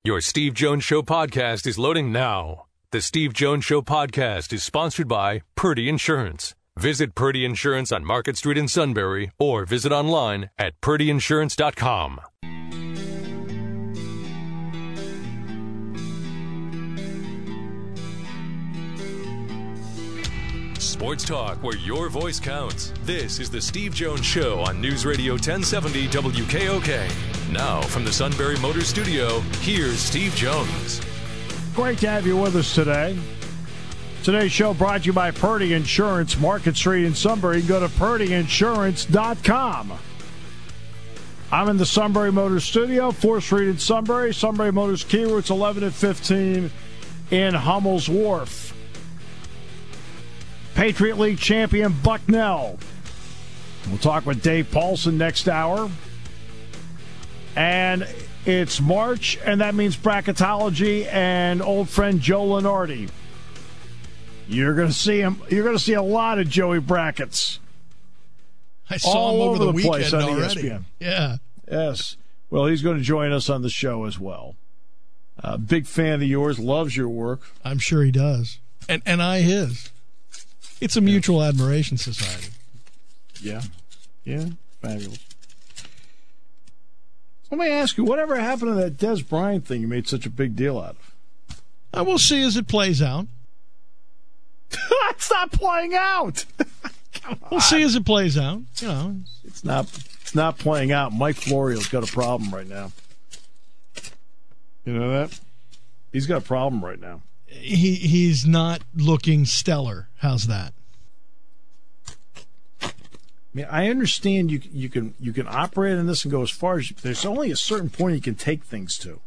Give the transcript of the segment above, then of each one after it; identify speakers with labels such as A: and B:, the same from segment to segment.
A: Your Steve Jones Show podcast is loading now. The Steve Jones Show podcast is sponsored by Purdy Insurance. Visit Purdy Insurance on Market Street in Sunbury or visit online at purdyinsurance.com. Sports talk where your voice counts. This is the Steve Jones Show on News Radio 1070 WKOK. Now from the Sunbury Motors Studio, here's Steve Jones.
B: Great to have you with us today. Today's show brought to you by Purdy Insurance, Market Street in Sunbury. You can go to purdyinsurance.com. I'm in the Sunbury Motors Studio, 4th Street in Sunbury. Sunbury Motors Key Routes 11 and 15 in Hummel's Wharf. Patriot League champion Bucknell. We'll talk with Dave Paulson next hour. And it's March, and that means bracketology and old friend Joe Lenardi. You're going to see him. You're going to see a lot of Joey brackets.
C: I saw him over the weekend
B: on
C: already.
B: ESPN.
C: Yeah.
B: Yes. Well, he's going to join us on the show as well. Big fan of yours, loves your work.
C: I'm sure he does. And I his. It's a mutual admiration society.
B: Yeah. Yeah. Fabulous. Let me ask you, whatever happened to that Des Bryant thing you made such a big deal out of?
C: We'll see as it plays out.
B: It's not playing out.
C: We'll see as it plays out. You know,
B: it's not playing out. Mike Florio's got a problem right now. You know that? He's got a problem right now.
C: He's not looking stellar. How's that?
B: I mean, I understand you can operate in this and go as far as there's only a certain point you can take things to.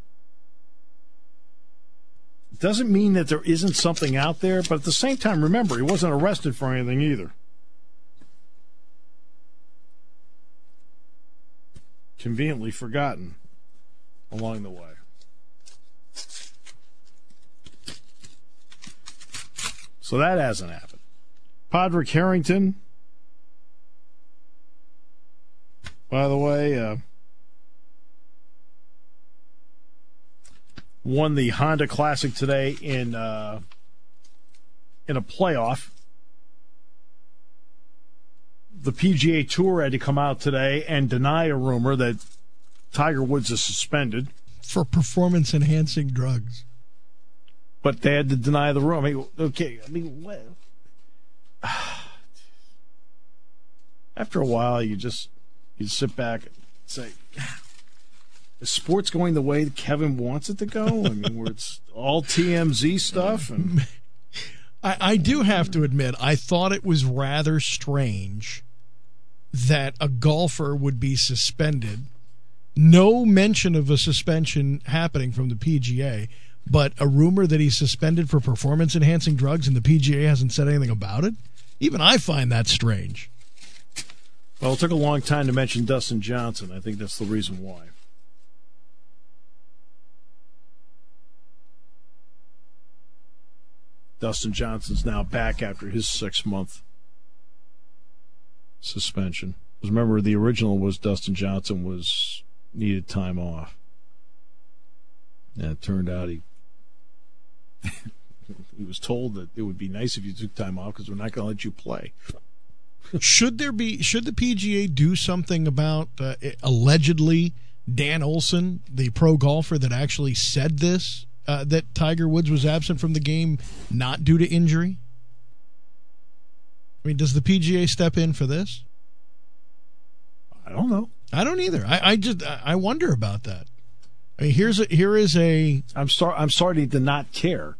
B: It doesn't mean that there isn't something out there, but at the same time, remember, he wasn't arrested for anything either. Conveniently forgotten along the way. So that hasn't happened. Podrick Harrington, by the way, won the Honda Classic today in a playoff. The PGA Tour had to come out today and deny a rumor that Tiger Woods is suspended
C: for performance-enhancing drugs.
B: But they had to deny the rumor. What? After a while, you sit back and say, is sports going the way Kevin wants it to go? I mean, where it's all TMZ stuff? And
C: I do have to admit, I thought it was rather strange that a golfer would be suspended. No mention of a suspension happening from the PGA, but a rumor that he's suspended for performance-enhancing drugs and the PGA hasn't said anything about it? Even I find that strange.
B: Well, it took a long time to mention Dustin Johnson. I think that's the reason why. Dustin Johnson's now back after his 6-month suspension. Because remember, the original was Dustin Johnson needed time off. And it turned out he was told that it would be nice if you took time off because we're not going to let you play.
C: Should the PGA do something about allegedly Dan Olson, the pro golfer that actually said this, that Tiger Woods was absent from the game not due to injury? I mean, does the PGA step in for this?
B: I don't know.
C: I don't either. I wonder about that. I mean, here is a.
B: I'm sorry to not care.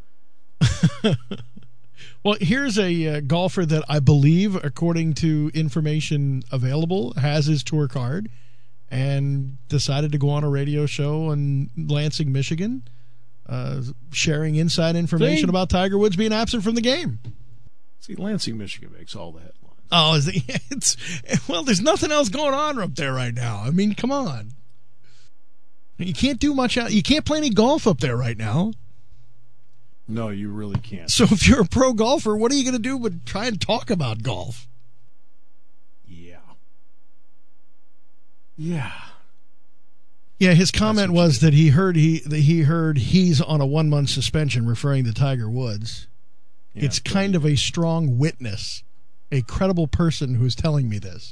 C: Well, here's a golfer that I believe, according to information available, has his tour card and decided to go on a radio show in Lansing, Michigan, sharing inside information about Tiger Woods being absent from the game.
B: See, Lansing, Michigan makes all the headlines.
C: Oh, well, there's nothing else going on up there right now. I mean, come on. You can't do much out. You can't play any golf up there right now.
B: No, you really can't.
C: So if you're a pro golfer, what are you going to do but try and talk about golf?
B: Yeah.
C: Yeah, his comment was that he heard he's on a 1-month suspension, referring to Tiger Woods. Yeah, it's kind of a strong witness, a credible person who's telling me this.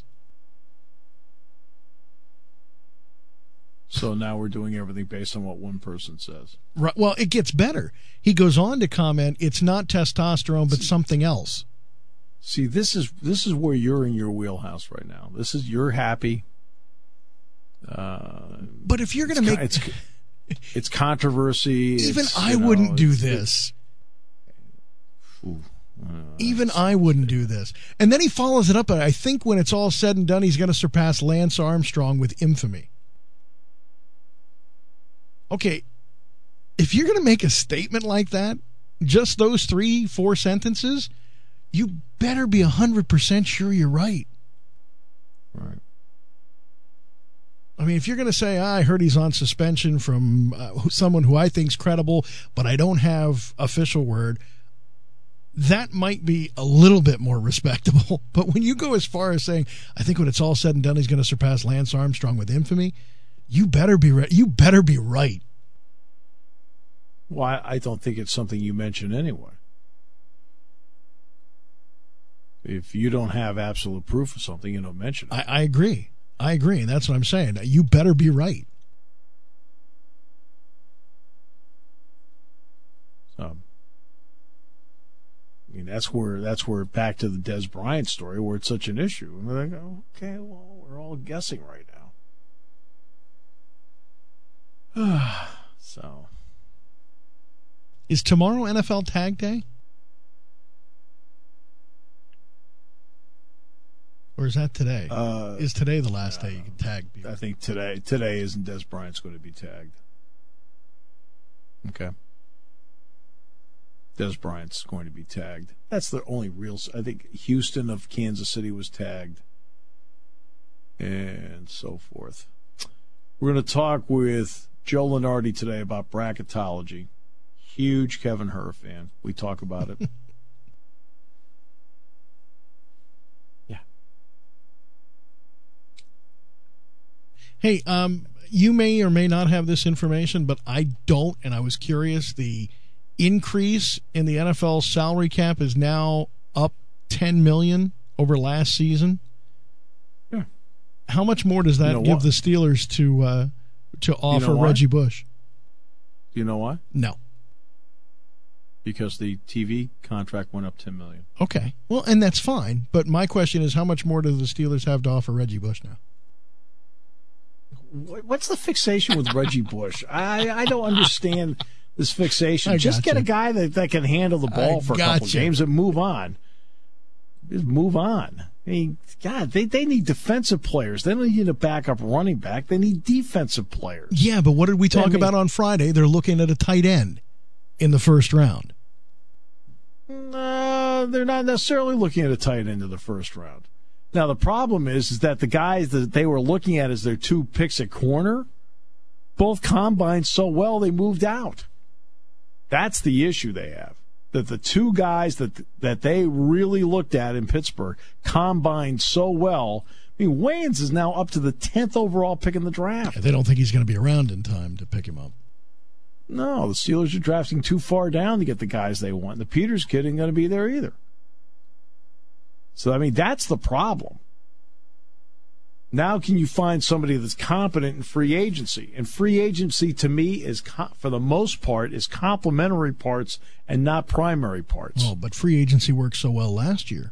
B: So now we're doing everything based on what one person says.
C: Right. Well, it gets better. He goes on to comment, it's not testosterone, but something else.
B: See, this is where you're in your wheelhouse right now. You're happy.
C: But if you're going to make...
B: It's controversy.
C: Even I wouldn't do this. Even I wouldn't do this. And then he follows it up. I think when it's all said and done, he's going to surpass Lance Armstrong with infamy. Okay, if you're going to make a statement like that, just those 3-4 sentences, you better be 100% sure you're right.
B: Right.
C: I mean, if you're going to say, I heard he's on suspension from someone who I think's credible, but I don't have official word, that might be a little bit more respectable. But when you go as far as saying, I think when it's all said and done, he's going to surpass Lance Armstrong with infamy, you better be right. You better be right.
B: Well, I don't think it's something you mention anyway. If you don't have absolute proof of something, you don't mention it.
C: I agree. I agree, and that's what I'm saying. You better be right.
B: So, I mean, that's where back to the Des Bryant story, where it's such an issue. And they're like, okay, well, we're all guessing right now. So,
C: is tomorrow NFL Tag Day? Or is that today? Is today the last day you can tag people?
B: I think today isn't Des Bryant's going to be tagged. Okay. Des Bryant's going to be tagged. That's the only real... I think Houston of Kansas City was tagged. And so forth. We're going to talk with Joe Lunardi today about bracketology. Huge Kevin Herr fan. We talk about it.
C: Hey, you may or may not have this information, but I don't, and I was curious. The increase in the NFL salary cap is now up $10 million over last season.
B: Yeah.
C: How much more does that give the Steelers to offer Reggie Bush?
B: Do you know why?
C: No.
B: Because the TV contract went up $10 million.
C: Okay. Well, and that's fine. But my question is, how much more do the Steelers have to offer Reggie Bush now?
B: What's the fixation with Reggie Bush? I don't understand this fixation. Just get a guy that can handle the ball for a couple games and move on. Just move on. I mean, God, they need defensive players. They don't need a backup running back. They need defensive players.
C: Yeah, but what did we talk about on Friday? They're looking at a tight end in the first round.
B: They're not necessarily looking at a tight end in the first round. Now, the problem is that the guys that they were looking at as their 2 picks at corner both combined so well they moved out. That's the issue they have. That the 2 guys that they really looked at in Pittsburgh combined so well. I mean, Wayans is now up to the 10th overall pick in the draft.
C: Yeah, they don't think he's going to be around in time to pick him up.
B: No, the Steelers are drafting too far down to get the guys they want. The Peters kid ain't going to be there either. So, I mean, that's the problem. Now can you find somebody that's competent in free agency? And free agency, to me, is for the most part, is complementary parts and not primary parts.
C: Oh, but free agency worked so well last year.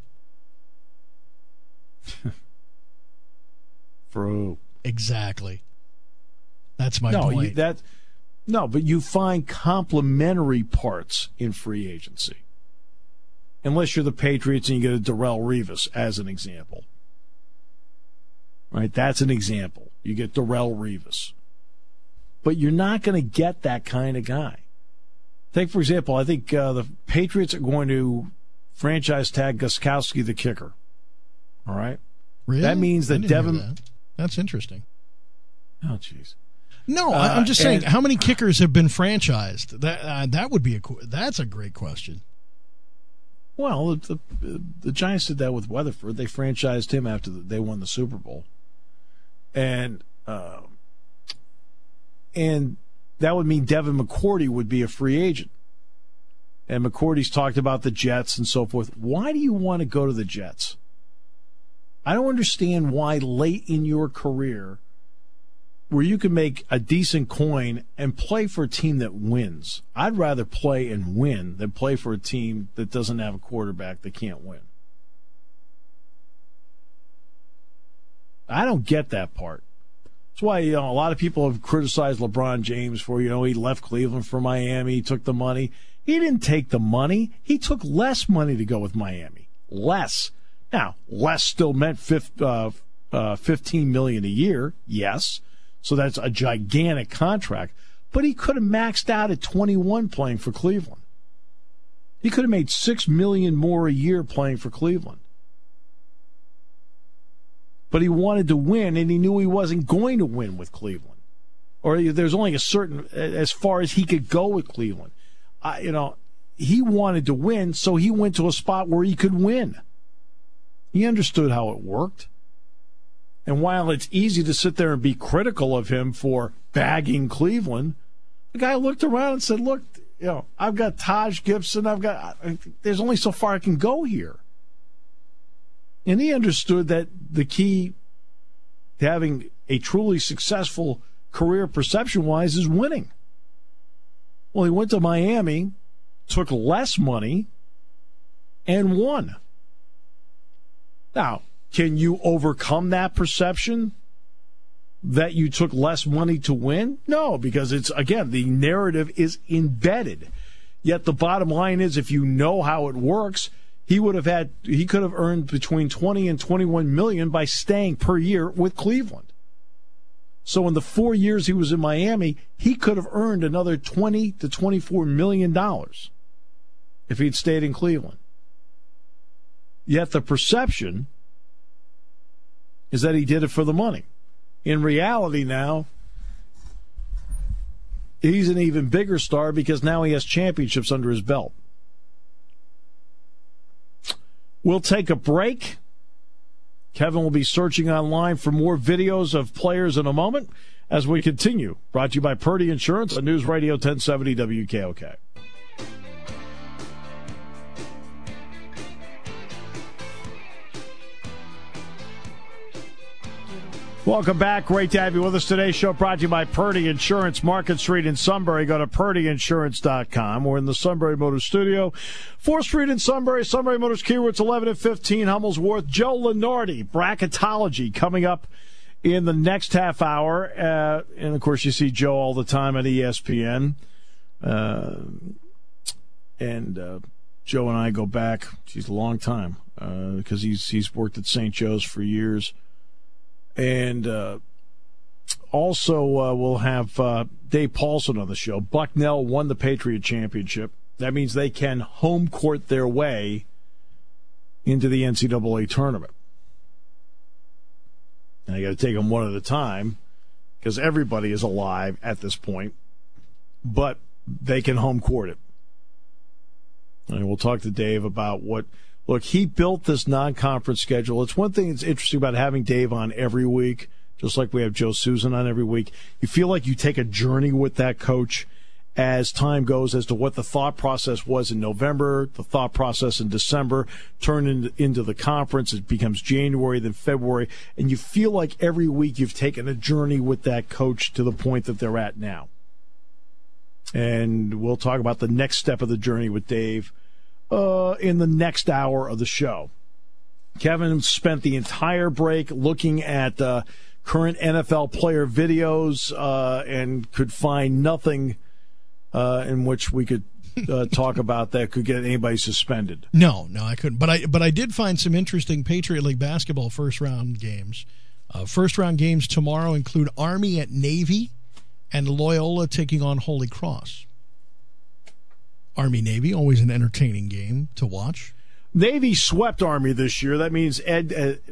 B: For who?
C: Exactly. That's my point.
B: But you find complementary parts in free agency. Unless you're the Patriots and you get a Darrelle Revis, as an example. Right? That's an example. You get Darrelle Revis. But you're not going to get that kind of guy. Take, for example, I think the Patriots are going to franchise tag Gostkowski, the kicker. All right?
C: Really?
B: That means that Devin...
C: That's interesting.
B: Oh, jeez.
C: No, I'm just saying, how many kickers have been franchised? That would be that's a great question.
B: Well, the Giants did that with Weatherford. They franchised him after they won the Super Bowl. And And that would mean Devin McCourty would be a free agent. And McCourty's talked about the Jets and so forth. Why do you want to go to the Jets? I don't understand why late in your career, where you can make a decent coin and play for a team that wins. I'd rather play and win than play for a team that doesn't have a quarterback that can't win. I don't get that part. That's why, a lot of people have criticized LeBron James for, he left Cleveland for Miami, he took the money. He didn't take the money. He took less money to go with Miami. Less. Now, less still meant $15 million a year, yes. So that's a gigantic contract. But he could have maxed out at 21 playing for Cleveland. He could have made $6 million more a year playing for Cleveland. But he wanted to win, and he knew he wasn't going to win with Cleveland. Or there's only a certain, as far as he could go with Cleveland. He wanted to win, so he went to a spot where he could win. He understood how it worked. And while it's easy to sit there and be critical of him for bagging Cleveland, the guy looked around and said, look, I've got Taj Gibson. There's only so far I can go here. And he understood that the key to having a truly successful career perception-wise is winning. Well, he went to Miami, took less money, and won. Now, can you overcome that perception that you took less money to win? No, because the narrative is embedded. Yet the bottom line is, if you know how it works, he could have earned between 20 and 21 million by staying per year with Cleveland. So in the 4 years he was in Miami, he could have earned another $20 to $24 million if he'd stayed in Cleveland. Yet the perception is that he did it for the money. In reality now, he's an even bigger star because now he has championships under his belt. We'll take a break. Kevin will be searching online for more videos of players in a moment as we continue. Brought to you by Purdy Insurance on News Radio 1070 WKOK. Welcome back. Great to have you with us. Today's show brought to you by Purdy Insurance, Market Street in Sunbury. Go to purdyinsurance.com. We're in the Sunbury Motors studio. 4th Street in Sunbury. Sunbury Motors Keywords 11 and 15. Hummel's Joe Lenardi. Bracketology coming up in the next half hour. And, of course, you see Joe all the time at ESPN. Joe and I go back, a long time, because he's worked at St. Joe's for years. And also we'll have Dave Paulson on the show. Bucknell won the Patriot Championship. That means they can home court their way into the NCAA tournament. And I got to take them one at a time because everybody is alive at this point. But they can home court it. And we'll talk to Dave about what... Look, he built this non-conference schedule. It's one thing that's interesting about having Dave on every week, just like we have Joe Susan on every week. You feel like you take a journey with that coach as time goes as to what the thought process was in November, the thought process in December, turn into the conference. It becomes January, then February. And you feel like every week you've taken a journey with that coach to the point that they're at now. And we'll talk about the next step of the journey with Dave in the next hour of the show. Kevin spent the entire break looking at current NFL player videos and could find nothing in which we could talk about that could get anybody suspended.
C: No, I couldn't. But I did find some interesting Patriot League basketball first-round games. First-round games tomorrow include Army at Navy and Loyola taking on Holy Cross. Army-Navy, always an entertaining game to watch.
B: Navy swept Army this year. That means Ed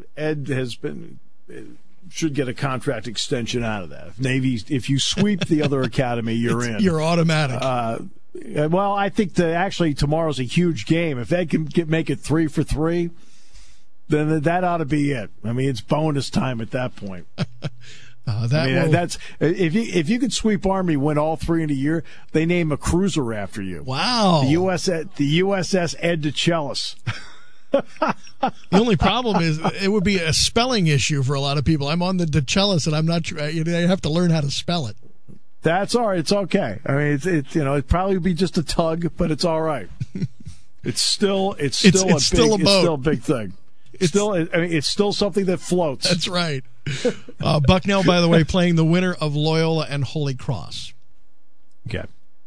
B: should get a contract extension out of that. If you sweep the other academy, you're in.
C: You're automatic.
B: Well, I think tomorrow's a huge game. If Ed can make it 3 for 3, then that ought to be it. I mean, it's bonus time at that point. That's if you could sweep Army, win all three in a year, they name a cruiser after you.
C: Wow.
B: The USS Ed DeChellis.
C: The only problem is it would be a spelling issue for a lot of people. I'm on the DeChellis, and I'm not sure. I have to learn how to spell it.
B: That's all right. It's okay. I mean, it'd probably be just a tug, but it's all right. It's still a big thing. It's still something that floats.
C: That's right. Bucknell, by the way, playing the winner of Loyola and Holy Cross.
B: Okay.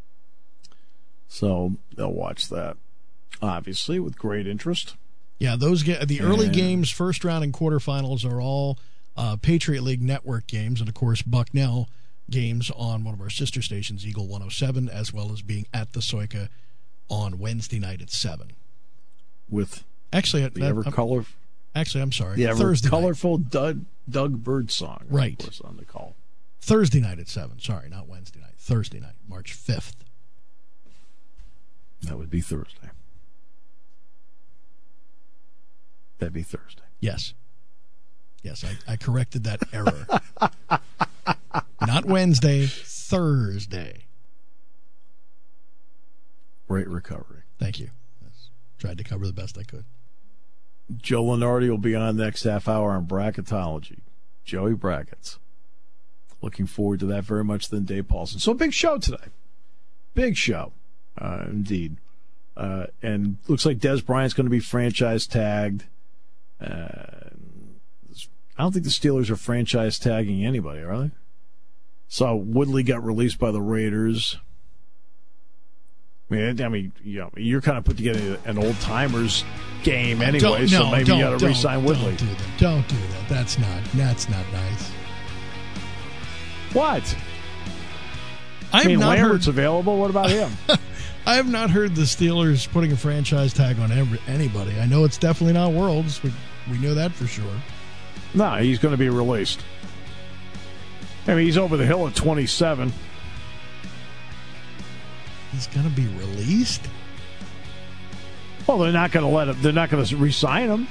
B: So they'll watch that, obviously, with great interest.
C: Yeah, the early games, first round and quarterfinals, are all Patriot League Network games, and of course Bucknell games on one of our sister stations, Eagle 107, as well as being at the Soika on Wednesday night at 7.
B: With
C: actually, I'm sorry.
B: Yeah,
C: Thursday
B: colorful night. Doug Birdsong,
C: right?
B: Of course, on the call.
C: Thursday night at 7. Sorry, not Wednesday night. Thursday night, March 5th.
B: That would be Thursday. That'd be Thursday.
C: Yes, I corrected that error. Not Wednesday, Thursday.
B: Great recovery.
C: Thank you. Tried to cover the best I could.
B: Joe Lenardi will be on next half hour on bracketology. Joey Brackets. Looking forward to that very much than Dave Paulson. So big show today. Big show. Indeed. And looks like Des Bryant's going to be franchise tagged. I don't think the Steelers are franchise tagging anybody, are they? So Woodley got released by the Raiders. I mean, you're kind of put together an old timers game anyway, so maybe you got to re-sign Woodley.
C: Don't do that. That's not nice.
B: What? Lambert's available. What about him?
C: I have not heard the Steelers putting a franchise tag on anybody. I know it's definitely not Worlds. We know that for sure.
B: No, he's going to be released. I mean, he's over the hill at 27.
C: He's going to be released?
B: Well, they're not going to let him. They're not going to re-sign him.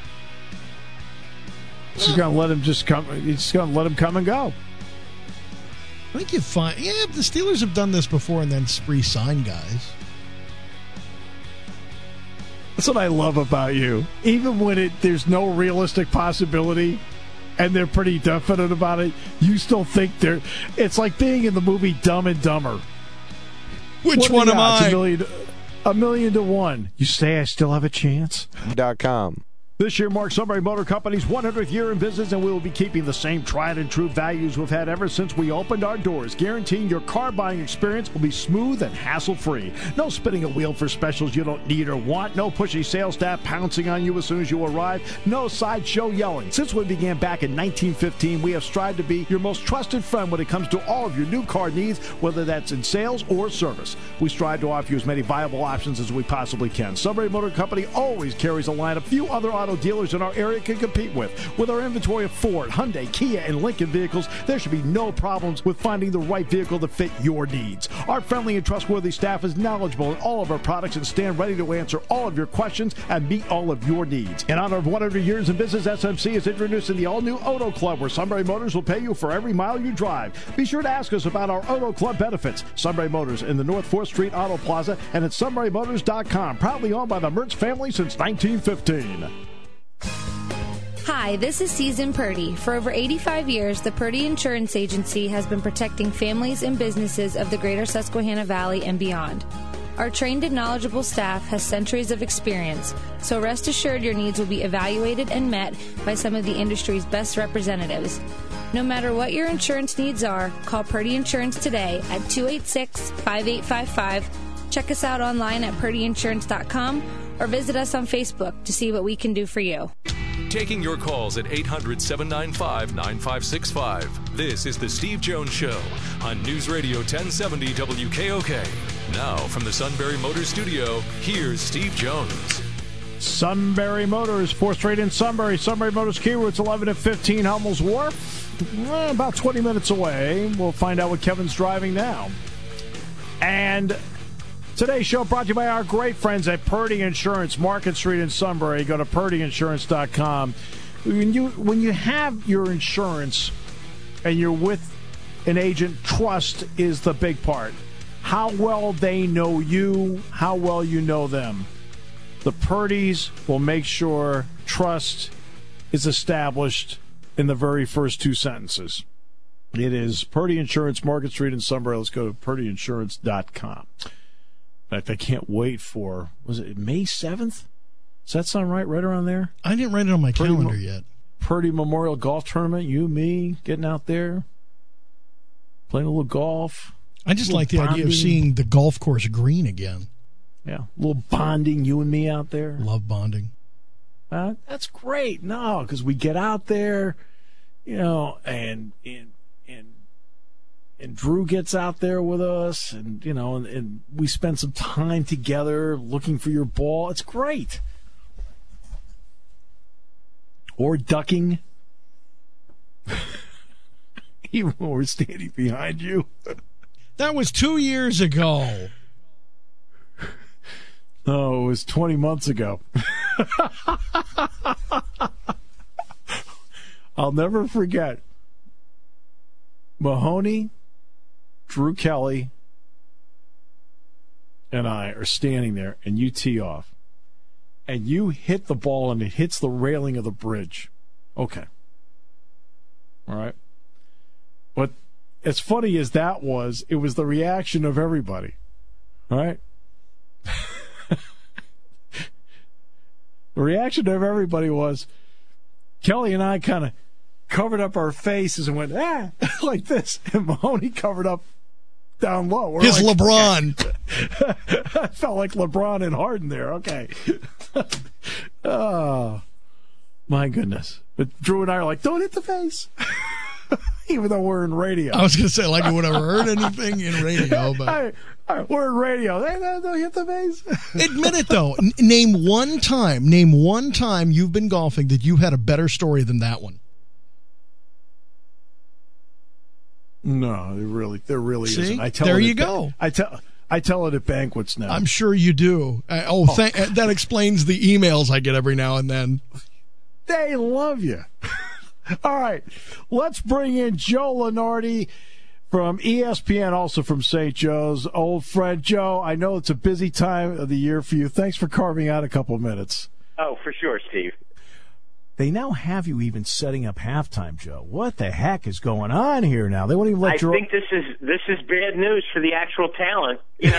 B: He's going to let him just come. He's going to let him come and go.
C: I think you find. Yeah, the Steelers have done this before and then re-sign guys.
B: That's what I love about you. Even when there's no realistic possibility, and they're pretty definite about it, you still think they're. It's like being in the movie Dumb and Dumber.
C: Which one am I?
B: $1 million to 1. You say I still have a chance?
D: .com.
B: This year marks Sunbury Motor Company's 100th year in business, and we will be keeping the same tried and true values we've had ever since we opened our doors, guaranteeing your car buying experience will be smooth and hassle-free. No spinning a wheel for specials you don't need or want. No pushy sales staff pouncing on you as soon as you arrive. No sideshow yelling. Since we began back in 1915, we have strived to be your most trusted friend when it comes to all of your new car needs, whether that's in sales or service. We strive to offer you as many viable options as we possibly can. Sunbury Motor Company always carries a line of few other auto dealers in our area can compete with. With our inventory of Ford, Hyundai, Kia, and Lincoln vehicles, there should be no problems with finding the right vehicle to fit your needs. Our friendly and trustworthy staff is knowledgeable in all of our products and stand ready to answer all of your questions and meet all of your needs. In honor of 100 years in business, SMC is introducing the all-new Auto Club, where Sunbury Motors will pay you for every mile you drive. Be sure to ask us about our Auto Club benefits. Sunbury Motors in the North 4th Street Auto Plaza and at sunburymotors.com. Proudly owned by the Mertz family since 1915.
E: Hi, this is Susan Purdy. For over 85 years, the Purdy Insurance Agency has been protecting families and businesses of the greater Susquehanna Valley and beyond. Our trained and knowledgeable staff has centuries of experience, so rest assured your needs will be evaluated and met by some of the industry's best representatives. No matter what your insurance needs are, call Purdy Insurance today at 286-5855. Check us out online at purdyinsurance.com or visit us on Facebook to see what we can do for you.
A: Taking your calls at 800-795-9565. This is The Steve Jones Show on News Radio 1070 WKOK. Now, from the Sunbury Motors Studio, here's Steve Jones.
B: Sunbury Motors, 4th Street in Sunbury. Sunbury Motors Kia Routes 11 and 15, Hummel's Wharf. About 20 minutes away. We'll find out what Kevin's driving now. And today's show brought to you by our great friends at Purdy Insurance, Market Street in Sunbury. Go to purdyinsurance.com. When you have your insurance and you're with an agent, trust is the big part. How well they know you, how well you know them. The Purdys will make sure trust is established in the very first two sentences. It is Purdy Insurance, Market Street in Sunbury. Let's go to purdyinsurance.com. In fact, I can't wait for, was it May 7th? Does that sound right? Right around there?
C: I didn't write it on my calendar yet.
B: Purdy Memorial Golf Tournament. You, me, getting out there, playing a little golf.
C: I just like the idea of seeing the golf course green again.
B: Yeah, a little bonding, you and me out there.
C: Love bonding.
B: That's great. No, because we get out there, and Drew gets out there with us, and and we spend some time together looking for your ball. It's great. Or ducking, even when we're standing behind you.
C: That was 2 years ago.
B: No, it was 20 months ago. I'll never forget. Mahoney, Drew Kelly, and I are standing there, and you tee off. And you hit the ball, and it hits the railing of the bridge. Okay. All right. But as funny as that was, it was the reaction of everybody. All right? The reaction of everybody was Kelly and I kind of covered up our faces and went, like this. And Mahoney covered up down low. We're
C: His
B: like,
C: LeBron.
B: Okay. I felt like LeBron and Harden there. Okay. Oh, my goodness. But Drew and I are like, don't hit the face. Even though we're in radio.
C: I was going to say, like, I would have heard anything in radio, but...
B: We're in radio. Don't hit the face.
C: Admit it, though. Name one time you've been golfing that you had a better story than that one.
B: No, there really
C: See?
B: isn't. I tell
C: there
B: it
C: you
B: at,
C: go.
B: I tell it at banquets now.
C: I'm sure you do. That explains the emails I get every now and then.
B: They love you. All right, let's bring in Joe Lunardi from ESPN, also from St. Joe's. Old friend Joe, I know it's a busy time of the year for you. Thanks for carving out a couple of minutes.
D: Oh, for sure, Steve.
B: They now have you even setting up halftime, Joe. What the heck is going on here now? They won't even let you.
D: I think this is bad news for the actual talent.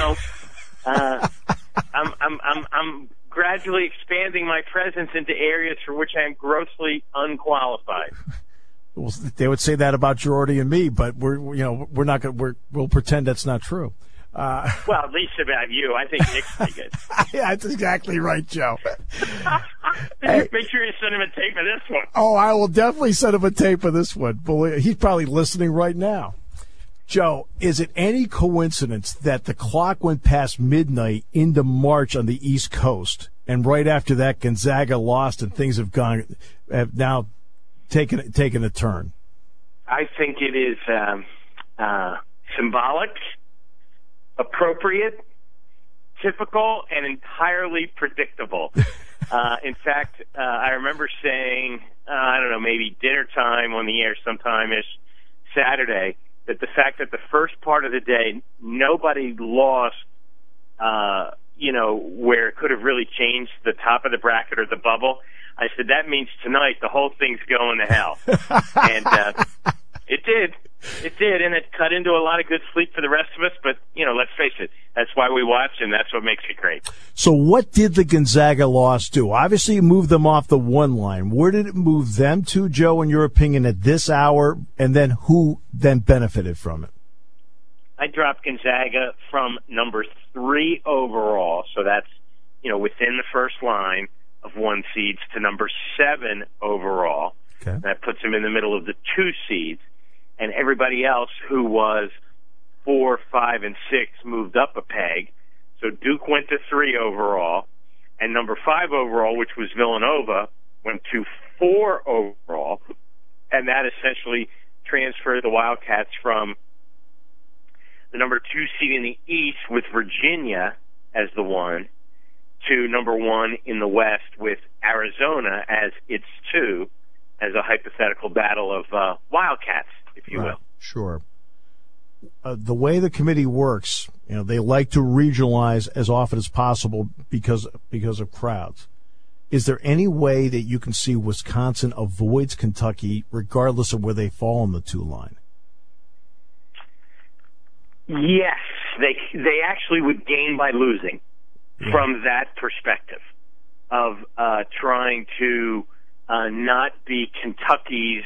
D: I'm gradually expanding my presence into areas for which I am grossly unqualified.
B: Well, they would say that about Girardi and me, but we'll pretend that's not true.
D: Well, at least about you. I think Nick's pretty good.
B: Yeah, that's exactly right, Joe.
D: Hey, make sure you send him a tape of this one.
B: Oh, I will definitely send him a tape of this one. He's probably listening right now. Joe, is it any coincidence that the clock went past midnight into March on the East Coast, and right after that Gonzaga lost and things have now taken a turn?
D: I think it is symbolic, appropriate, typical, and entirely predictable. In fact, I remember saying, I don't know, maybe dinner time on the air sometime-ish Saturday, that the fact that the first part of the day nobody lost, where it could have really changed the top of the bracket or the bubble, I said that means tonight the whole thing's going to hell. And it did. It did, and it cut into a lot of good sleep for the rest of us. But, let's face it, that's why we watch, and that's what makes it great.
B: So what did the Gonzaga loss do? Obviously, it moved them off the one line. Where did it move them to, Joe, in your opinion, at this hour? And then who then benefited from it?
D: I dropped Gonzaga from number 3 overall, so that's, within the first line of 1 seeds, to number 7 overall.
B: Okay.
D: That puts them in the middle of the 2 seeds. And everybody else who was 4, 5, and 6 moved up a peg. So Duke went to 3 overall, and number 5 overall, which was Villanova, went to 4 overall, and that essentially transferred the Wildcats from the number 2 seed in the East with Virginia as the 1 to number 1 in the West with Arizona as its 2, as a hypothetical battle of Wildcats. if you will.
B: Sure. The way the committee works, they like to regionalize as often as possible because of crowds. Is there any way that you can see Wisconsin avoids Kentucky regardless of where they fall on the 2 line?
D: Yes, they actually would gain by losing from that perspective of trying to not be Kentucky's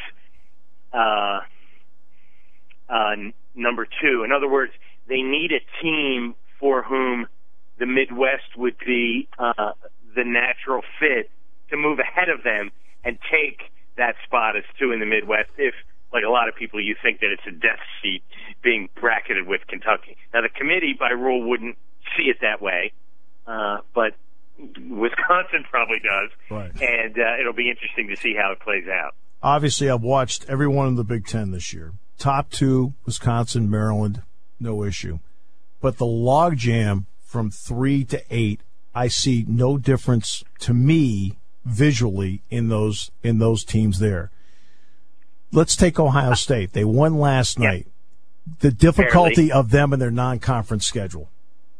D: number 2. In other words, they need a team for whom the Midwest would be the natural fit to move ahead of them and take that spot as 2 in the Midwest if, like a lot of people, you think that it's a death seat being bracketed with Kentucky. Now, the committee, by rule, wouldn't see it that way, but Wisconsin probably does,
B: right.
D: And it'll be interesting to see how it plays out.
B: Obviously, I've watched every one in the Big Ten this year. Top 2, Wisconsin, Maryland, no issue. But the logjam from 3 to 8, I see no difference to me visually in those teams there. Let's take Ohio State. They won last night. The difficulty of them and their non-conference schedule.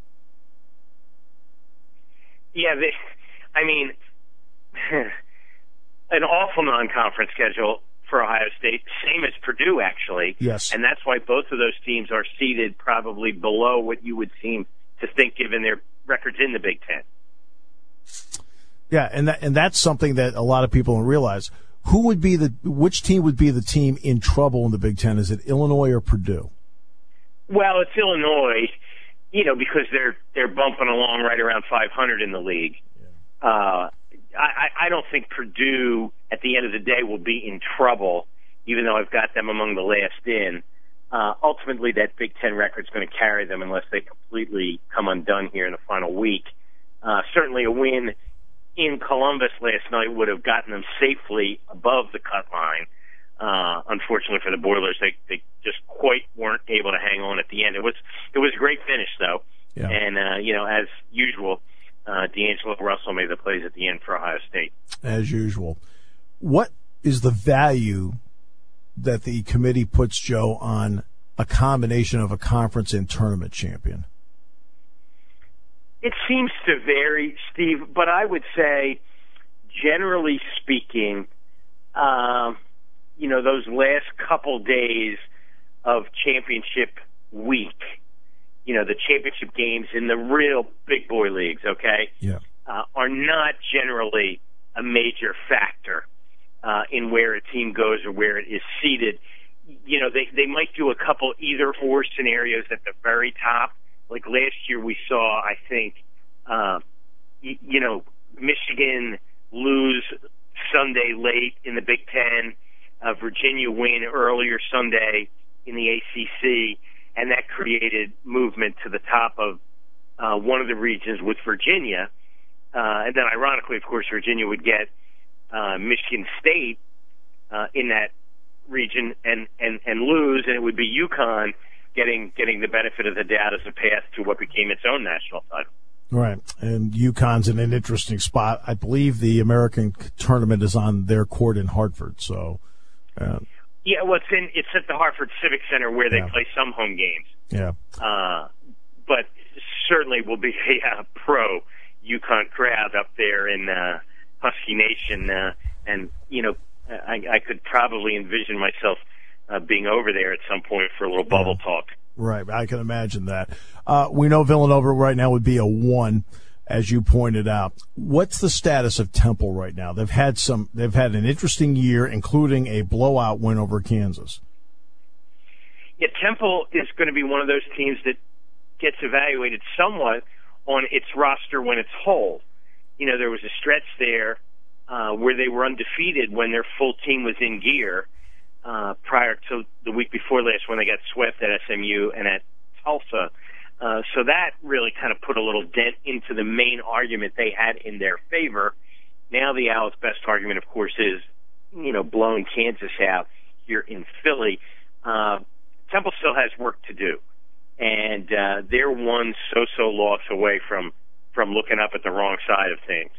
D: Yeah, an awful non-conference schedule for Ohio State, same as Purdue, actually.
B: Yes.
D: And that's why both of those teams are seated probably below what you would seem to think given their records in the Big Ten.
B: Yeah, and that's something that a lot of people don't realize. Which team would be the team in trouble in the Big Ten? Is it Illinois or Purdue?
D: Well, it's Illinois, because they're bumping along right around 500 in the league. Yeah. I don't think Purdue, at the end of the day, will be in trouble, even though I've got them among the last in. Ultimately, that Big Ten record's going to carry them unless they completely come undone here in the final week. Certainly a win in Columbus last night would have gotten them safely above the cut line. Unfortunately for the Boilers, they just quite weren't able to hang on at the end. It was a great finish, though. Yeah. And, as usual, D'Angelo Russell made the plays at the end for Ohio State.
B: As usual. What is the value that the committee puts, Joe, on a combination of a conference and tournament champion?
D: It seems to vary, Steve, but I would say, generally speaking, those last couple days of championship week, the championship games in the real big boy leagues, okay, are not generally a major factor in where a team goes or where it is seated. They might do a couple either-or scenarios at the very top. Like last year we saw, I think, Michigan lose Sunday late in the Big Ten, Virginia win earlier Sunday in the ACC, and that created movement to the top of one of the regions with Virginia. And then ironically, of course, Virginia would get Michigan State in that region and lose, and it would be UConn getting the benefit of the doubt as a path to what became its own national title.
B: Right, and UConn's in an interesting spot. I believe the American tournament is on their court in Hartford. So,
D: yeah, well, it's at the Hartford Civic Center where they play some home games.
B: Yeah,
D: but certainly will be a pro UConn crowd up there in Husky Nation, and I could probably envision myself being over there at some point for a little bubble talk.
B: Right, I can imagine that. We know Villanova right now would be a 1, as you pointed out. What's the status of Temple right now? They've had an interesting year, including a blowout win over Kansas.
D: Yeah, Temple is going to be one of those teams that gets evaluated somewhat on its roster when it's whole. There was a stretch there where they were undefeated when their full team was in gear. Prior to the week before last when they got swept at SMU and at Tulsa. So that really kind of put a little dent into the main argument they had in their favor. Now the Owls' best argument, of course, is, blowing Kansas out here in Philly. Temple still has work to do. And they're one so-so loss away from looking up at the wrong side of things.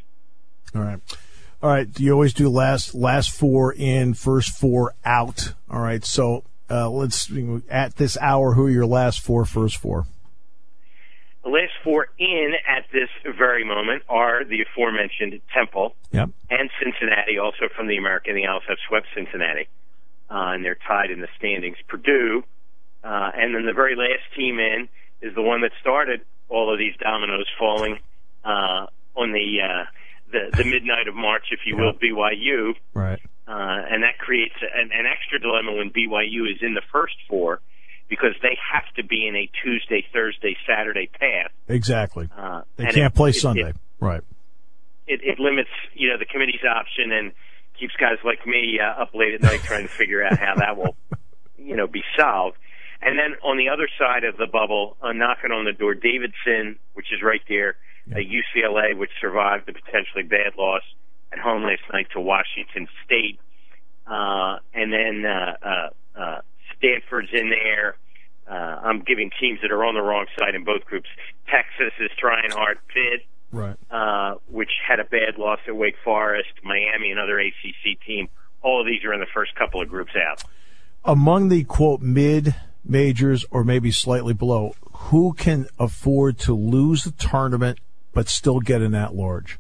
D: All right.
B: You always do last 4 in, first 4 out. All right. So at this hour, who are your last first four?
D: The last four in at this very moment are the aforementioned Temple and Cincinnati, also from the American. The Owls have swept Cincinnati, and they're tied in the standings. Purdue, and then the very last team in is the one that started all of these dominoes falling on the midnight of March, if you will, BYU.
B: Right.
D: And that creates an extra dilemma when BYU is in the first four, because they have to be in a Tuesday, Thursday, Saturday path.
B: Exactly. They can't play Sunday. Right.
D: It limits, the committee's option and keeps guys like me up late at night trying to figure out how that will, be solved. And then on the other side of the bubble, knocking on the door, Davidson, which is right there, UCLA, which survived the potentially bad loss at home last night to Washington State, and then Stanford's in there. I'm giving teams that are on the wrong side in both groups. Texas is trying hard. Pitt, which had a bad loss at Wake Forest. Miami, another ACC team. All of these are in the first couple of groups out.
B: Among the, quote, mid-majors or maybe slightly below, who can afford to lose the tournament but still get an at-large?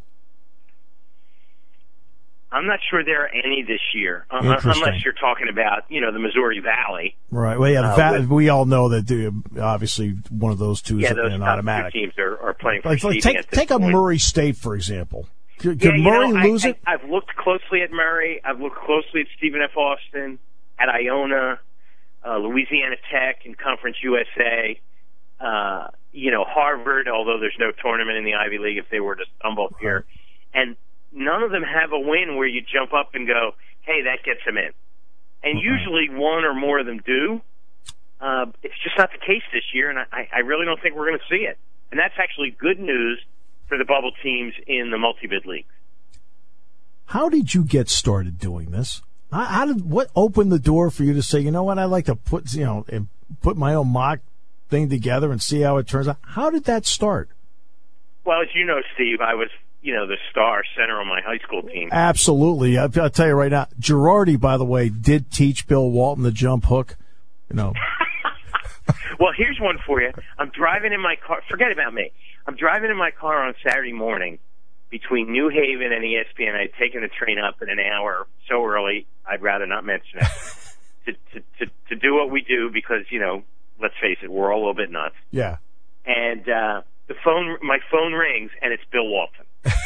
D: I'm not sure there are any this year, unless you're talking about, the Missouri Valley.
B: Right. Well, yeah, we all know that obviously one of those two is an automatic.
D: Two teams are playing for seeding at this
B: take a
D: point.
B: Murray State, for example. Could Murray lose it?
D: I've looked closely at Murray. I've looked closely at Stephen F. Austin, at Iona, Louisiana Tech, and Conference USA. Harvard, although there's no tournament in the Ivy League if they were to stumble here. And none of them have a win where you jump up and go, hey, that gets them in. And usually one or more of them do. It's just not the case this year, and I really don't think we're going to see it. And that's actually good news for the bubble teams in the multi-bid leagues.
B: How did you get started doing this? What opened the door for you to say, you know what, I'd like to put my own mock thing together and see how it turns out? How did that start?
D: Well, as you know, Steve, I was the star center on my high school team.
B: Absolutely. I'll tell you right now, Girardi, by the way, did teach Bill Walton the jump hook.
D: Well, here's one for you. I'm driving in my car. Forget about me. I'm driving in my car on Saturday morning between New Haven and ESPN. I'd taken the train up in an hour so early, I'd rather not mention it, to do what we do because, let's face it, we're all a little bit nuts.
B: Yeah.
D: And my phone rings, and it's Bill Walton.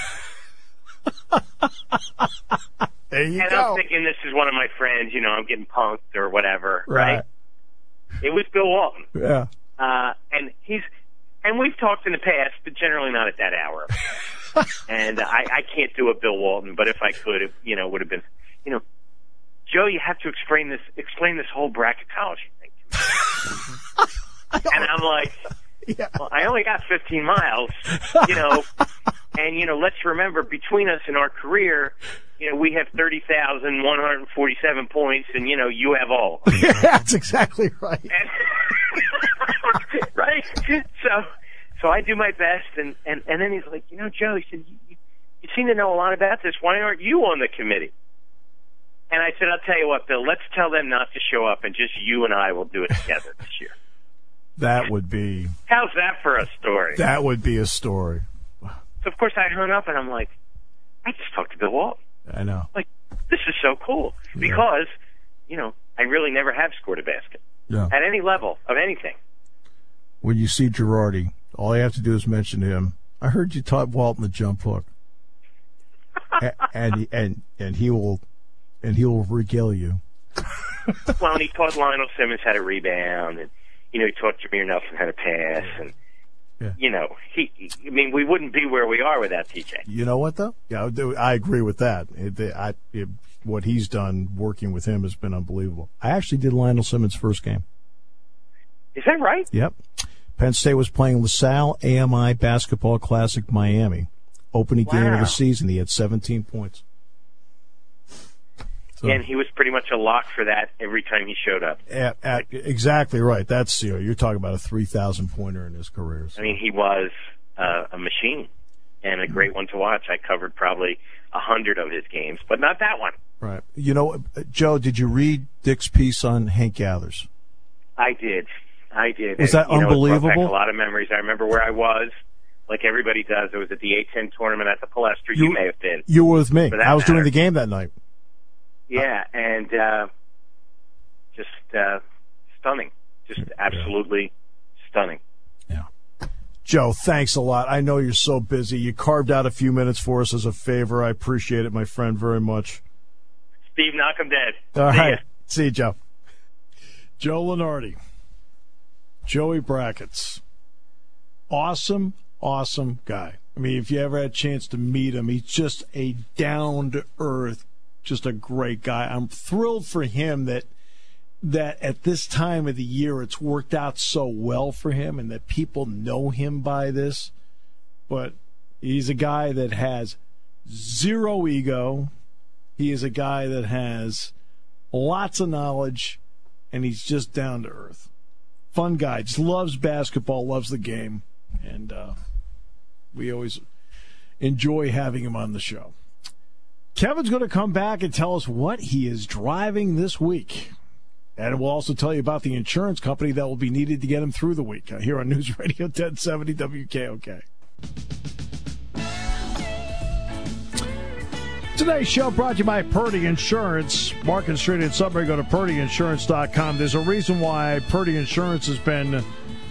B: There you
D: go. And I'm thinking this is one of my friends, I'm getting punked or whatever, right? It was Bill Walton.
B: Yeah.
D: And we've talked in the past, but generally not at that hour. And I can't do a Bill Walton, but if I could, it would have been, Joe, you have to explain this whole bracketology thing to me. And I'm like, well, I only got 15 miles, and, let's remember, between us in our career, we have 30,147 points, and, you have all.
B: Yeah, that's exactly right.
D: Right? So I do my best, and then he's like, Joe, he said, you seem to know a lot about this. Why aren't you on the committee? And I said, I'll tell you what, Bill, let's tell them not to show up, and just you and I will do it together this year.
B: That would be...
D: How's that for a story?
B: That would be a story.
D: So, of course, I hung up, and I'm like, I just talked to Bill Walton.
B: I know.
D: Like, this is so cool. Because, I really never have scored a basket.
B: Yeah.
D: At any level of anything.
B: When you see Girardi, all you have to do is mention to him, I heard you taught Walton the jump hook. and he will regale you.
D: Well, and he taught Lionel Simmons how to rebound, and he taught Jameer Nelson how to pass, and we wouldn't be where we are without TJ.
B: You know what though? Yeah, I agree with that. What he's done working with him has been unbelievable. I actually did Lionel Simmons' first game.
D: Is that right?
B: Yep. Penn State was playing LaSalle AMI Basketball Classic Miami. Opening game of the season, he had 17 points. So,
D: and he was pretty much a lock for that every time he showed up.
B: Exactly right. That's you're talking about a 3,000-pointer in his career. So.
D: I mean, he was a machine and a great one to watch. I covered probably 100 of his games, but not that one.
B: Right. You know, Joe, did you read Dick's piece on Hank Gathers?
D: I did.
B: Was that unbelievable?
D: It brought back a lot of memories. I remember where I was, like everybody does. I was at the A-10 tournament at the Palestra. You may have been.
B: You were with me. I was doing the game that night.
D: Yeah, and just stunning. Just absolutely stunning.
B: Yeah. Joe, thanks a lot. I know you're so busy. You carved out a few minutes for us as a favor. I appreciate it, my friend, very much.
D: Steve, knock him dead.
B: All right. See you, Joe. Joe Lunardi. Joey Brackets. Awesome guy. I mean, if you ever had a chance to meet him, he's just a down-to-earth, just a great guy. I'm thrilled for him that at this time of the year it's worked out so well for him and that people know him by this. But he's a guy that has zero ego. He is a guy that has lots of knowledge, and he's just down to earth. Fun guy. Just loves basketball, loves the game, and we always enjoy having him on the show. Kevin's going to come back and tell us what he is driving this week. And we'll also tell you about the insurance company that will be needed to get him through the week here on News Radio 1070 WKOK. Today's show brought to you by Purdy Insurance. Market Street in Sunbury. Go to PurdyInsurance.com. There's a reason why Purdy Insurance has been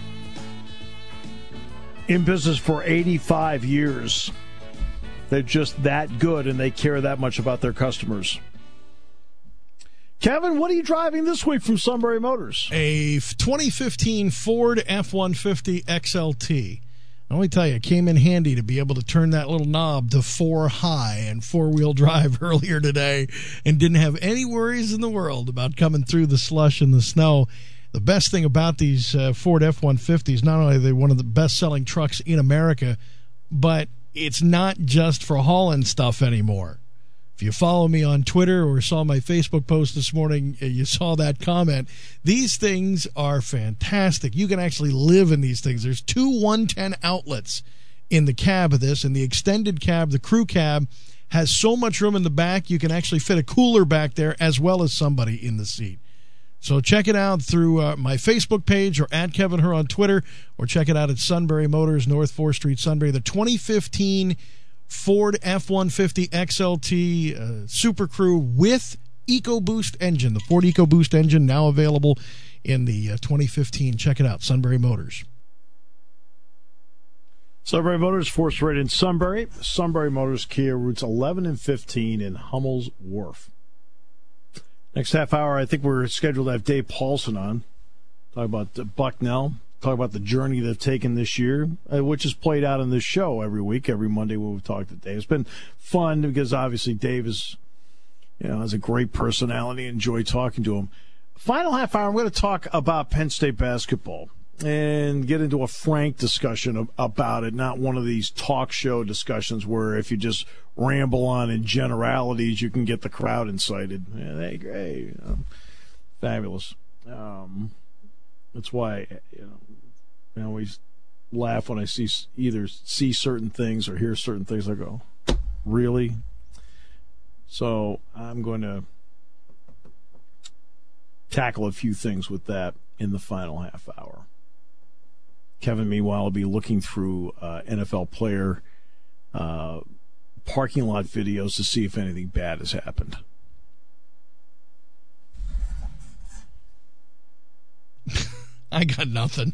B: in business for 85 years. They're just that good, and they care that much about their customers. Kevin, what are you driving this week from Sunbury Motors?
C: A 2015 Ford F-150 XLT. Let me tell you, it came in handy to be able to turn that little knob to 4 high and 4-wheel drive earlier today and didn't have any worries in the world about coming through the slush and the snow. The best thing about these Ford F-150s, not only are they one of the best-selling trucks in America, but it's not just for hauling stuff anymore. If you follow me on Twitter or saw my Facebook post this morning, you saw that comment. These things are fantastic. You can actually live in these things. There's 2 110 outlets in the cab of this, and the extended cab, the crew cab, has so much room in the back you can actually fit a cooler back there as well as somebody in the seat. So check it out through my Facebook page or at Kevin Herr on Twitter, or check it out at Sunbury Motors, North 4th Street, Sunbury. The 2015 Ford F-150 XLT Super Crew with EcoBoost engine. The Ford EcoBoost engine now available in the 2015. Check it out, Sunbury Motors.
B: Sunbury Motors, 4th Street in Sunbury. Sunbury Motors, Kia, routes 11 and 15 in Hummel's Wharf. Next half hour, I think we're scheduled to have Dave Paulson on. Talk about Bucknell. Talk about the journey they've taken this year, which is played out in this show every week, every Monday when we talk to Dave. It's been fun because obviously Dave is, has a great personality. Enjoy talking to him. Final half hour, I'm going to talk about Penn State basketball and get into a frank discussion about it, not one of these talk show discussions where if you just ramble on in generalities, you can get the crowd incited. Yeah, hey, fabulous. That's why I always laugh when I see certain things or hear certain things. I go, really? So I'm going to tackle a few things with that in the final half hour. Kevin, meanwhile, will be looking through NFL player parking lot videos to see if anything bad has happened.
C: I got nothing.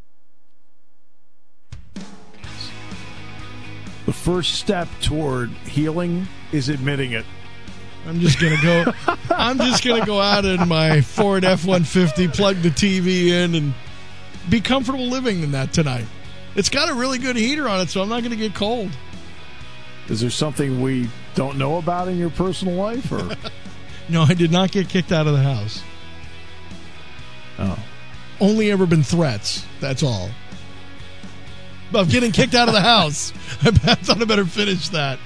B: The first step toward healing is admitting it.
C: I'm just gonna go out in my Ford F-150, plug the TV in, and be comfortable living in that tonight. It's got a really good heater on it, so I'm not gonna get cold.
B: Is there something we don't know about in your personal life, or?
C: No, I did not get kicked out of the house.
B: Oh.
C: Only ever been threats. That's all. Of getting kicked out of the house. I thought I better finish that.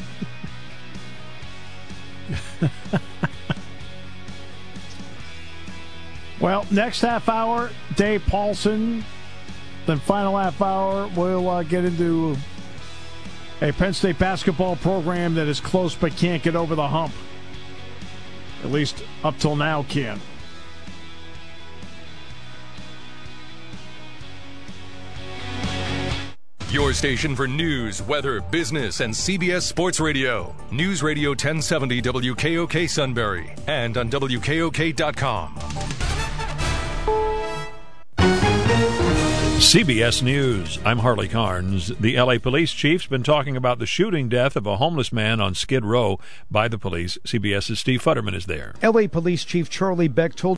B: Well, next half hour, Dave Paulson. Then final half hour, we'll get into a Penn State basketball program that is close but can't get over the hump. At least up till now, can.
A: Your station for news, weather, business, and CBS Sports Radio. News Radio 1070 WKOK Sunbury and on WKOK.com.
F: CBS News. I'm Harley Carnes. The L.A. police chief's been talking about the shooting death of a homeless man on Skid Row by the police. CBS's Steve Futterman is there.
G: L.A. Police Chief Charlie Beck told